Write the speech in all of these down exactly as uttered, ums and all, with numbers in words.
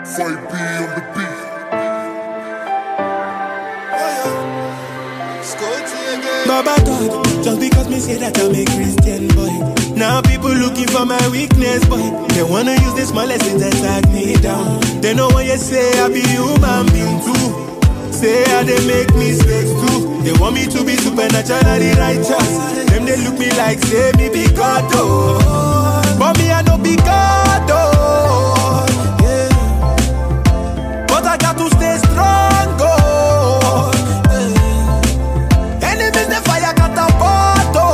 five B on the beat. Baba God, just because me say that I'm a Christian boy. Now people looking for my weakness, boy. They wanna use this smallest things that tag me down. They know what you say, I be human being too. Say I they make mistakes too. They want me to be supernaturally righteous. Them they look me like say me be God oh. But me I no be God oh. Yeah. But I got to stay strong oh. Enemies the fire catapult oh.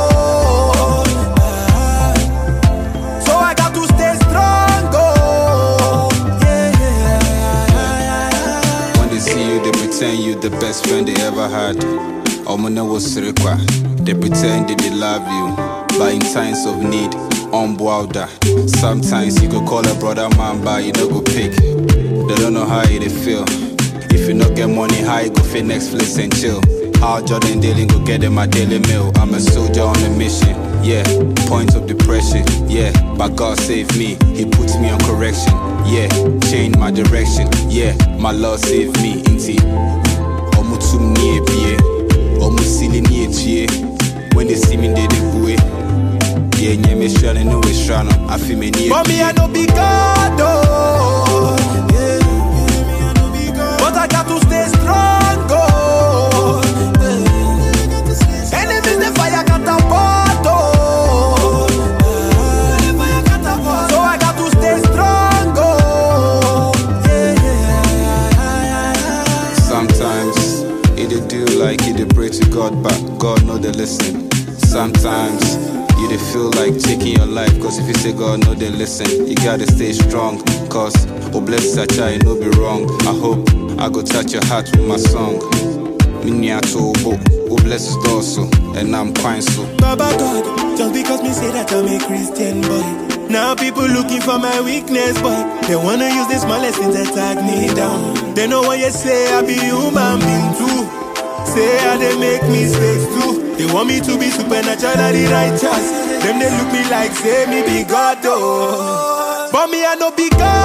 So I got to stay strong oh. Yeah, yeah. When they see you, they pretend you the best friend they ever had. Omuna was sirikwa. They pretend that they love you, but in times of need, on wilder. Sometimes you go call a brother man, but you no go pick. They don't know how they feel. If you no get money, how you go fit Netflix and chill? How Jordan Daily go get them my daily meal? I'm a soldier on a mission, yeah. Point of depression, yeah. But God saved me, He puts me on correction, yeah. Change my direction, yeah. My Lord saved me, inti. Omutum nie pie, omusili nie chie. When they see me, they do it. Yeah, yeah, me shall no we shall I feel me near. But me I no be God oh. Yeah. But I got to stay strong oh. Yeah. Enemies the fire catapult oh. So I got to stay strong oh. Yeah. Sometimes it they do like it they pray to God, but God know they listen. Sometimes you they feel like taking your life, cause if you say God know they listen, you gotta stay strong, cause oh bless such I no be wrong. I hope I go touch your heart with my song. Miniato oh bless us also, and I'm quite so. Baba God, just because me say that I'm a Christian boy. Now people looking for my weakness, boy. They wanna use the smallest things that tag me down. They know what you say, I be human being too. Say I they make mistakes too. They want me to be supernaturally righteous. Them they look me like say me be God oh. But me I no be God